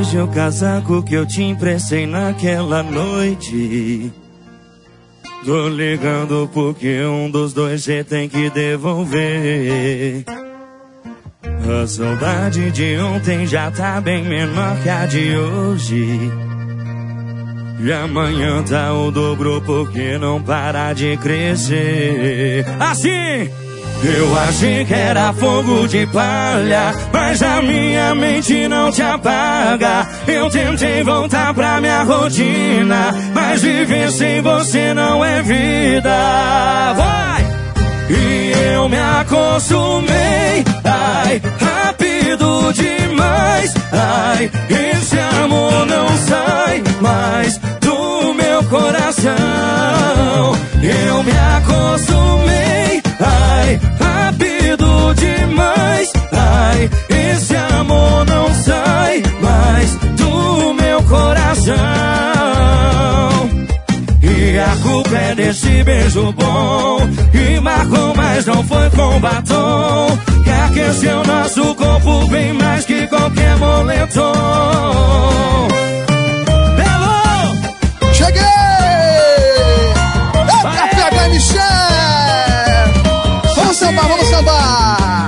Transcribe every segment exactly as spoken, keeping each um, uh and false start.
vejo o casaco que eu te emprestei naquela noite. Tô ligando porque um dos dois cê tem que devolver. A saudade de ontem já tá bem menor que a de hoje. E amanhã tá o dobro porque não para de crescer. Assim! Eu achei que era fogo de palha, mas a minha mente não te apaga. Eu tentei voltar pra minha rotina, mas viver sem você não é vida. Vai! E eu me acostumei, ai, rápido demais. Ai, esse amor não sai mais do meu coração. Eu me acostumei, ai, rápido demais. Ai, esse amor não sai mais do meu coração. E a culpa é desse beijo bom que marcou, mas não foi com batom, que aqueceu nosso corpo bem mais que qualquer moletom. Belo! Cheguei! Eita, pega, Michel! Vamos sambar, vamos sambar!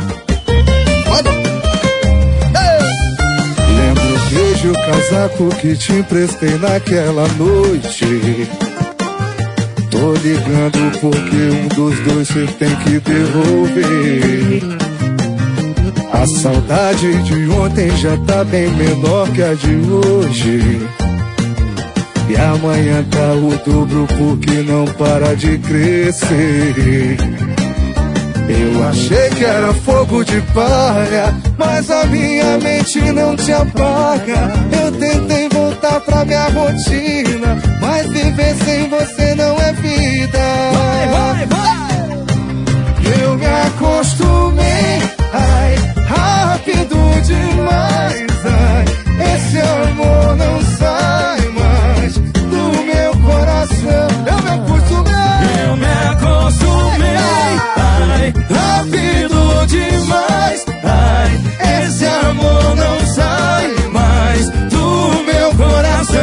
Lembro o beijo, o casaco que te emprestei naquela noite. Tô ligando porque um dos dois cê tem que devolver. A saudade de ontem já tá bem menor que a de hoje. E amanhã tá o dobro porque não para de crescer. Eu achei que era fogo de palha, mas a minha mente não te apaga. Eu tentei voltar pra minha rotina, mas viver sem você não é vida. Vai, vai, vai! Eu me acostumei, ai, rápido demais. Ai, esse amor não sai mais do meu coração. Eu me acostumei, eu me acostumei, ai, rápido demais. ai, esse amor não sai mais do meu coração.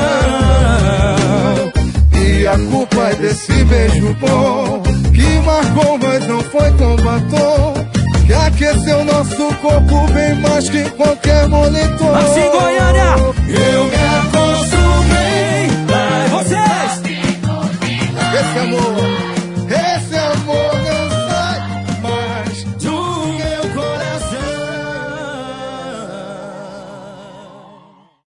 E a culpa é desse beijo bom que marcou, mas não foi tão batom, que aqueceu nosso corpo bem mais que qualquer moletom. Assim, Goiânia!